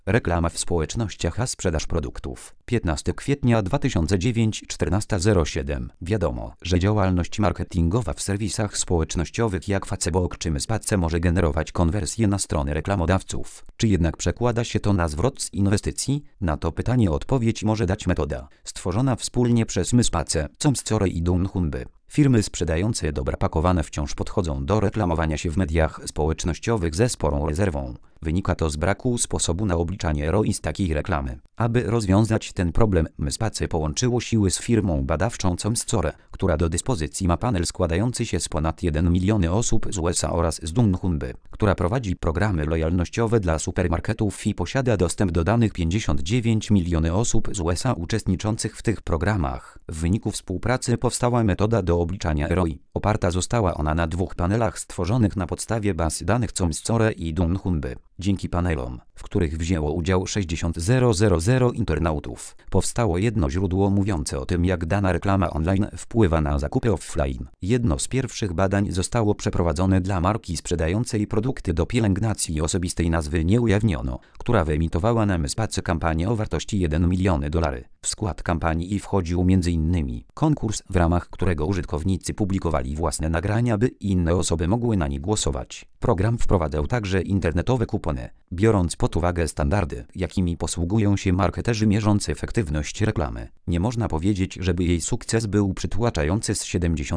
Reklama w społecznościach a sprzedaż produktów. 15 kwietnia 2009 14:07. Wiadomo, że działalność marketingowa w serwisach społecznościowych jak Facebook czy MySpace może generować konwersję na strony reklamodawców. Czy jednak przekłada się to na zwrot z inwestycji? Na to pytanie odpowiedź może dać metoda stworzona wspólnie przez MySpace, Comscore i Dunnhumby. Firmy sprzedające dobra pakowane wciąż podchodzą do reklamowania się w mediach społecznościowych ze sporą rezerwą. Wynika to z braku sposobu na obliczanie ROI z takiej reklamy. Aby rozwiązać ten problem, MySpace połączyło siły z firmą badawczą Comscore, która do dyspozycji ma panel składający się z ponad 1 miliony osób z USA oraz z Dunnhumby, która prowadzi programy lojalnościowe dla supermarketów i posiada dostęp do danych 59 miliony osób z USA uczestniczących w tych programach. W wyniku współpracy powstała metoda do obliczania ROI. Oparta została ona na 2 panelach stworzonych na podstawie baz danych Comscore i Dunnhumby. Dzięki panelom, w których wzięło udział 60,000 internautów, powstało jedno źródło mówiące o tym, jak dana reklama online wpływa na zakupy offline. Jedno z pierwszych badań zostało przeprowadzone dla marki sprzedającej produkty do pielęgnacji osobistej, nazwy nie ujawniono, która wyemitowała na MySpace kampanię o wartości $1 milion. W skład kampanii wchodził m.in. konkurs, w ramach którego użytkownicy publikowali własne nagrania, by inne osoby mogły na nie głosować. Program wprowadzał także internetowe kupony, biorąc pod uwagę standardy, jakimi posługują się marketerzy mierzący efektywność reklamy. Nie można powiedzieć, żeby jej sukces był przytłaczający z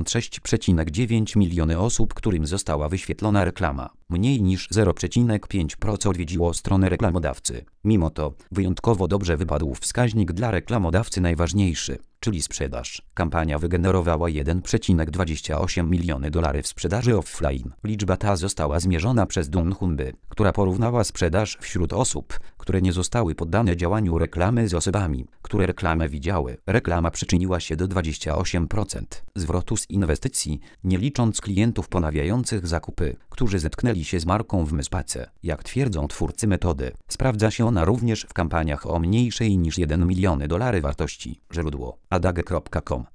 76,9 miliony osób, którym została wyświetlona reklama. Mniej niż 0,5% odwiedziło stronę reklamodawcy. Mimo to, wyjątkowo dobrze wypadł wskaźnik dla reklamodawcy najważniejszy, czyli sprzedaż. Kampania wygenerowała $1,28 miliony w sprzedaży offline. Liczba ta została zmierzona przez Dunnhumby, która porównała sprzedaż wśród osób, które nie zostały poddane działaniu reklamy, z osobami, które reklamę widziały. Reklama przyczyniła się do 28% zwrotu z inwestycji, nie licząc klientów ponawiających zakupy, którzy zetknęli się z marką w MySpace. Jak twierdzą twórcy metody, sprawdza się ona również w kampaniach o mniejszej niż $1 milion wartości. Źródło adage.com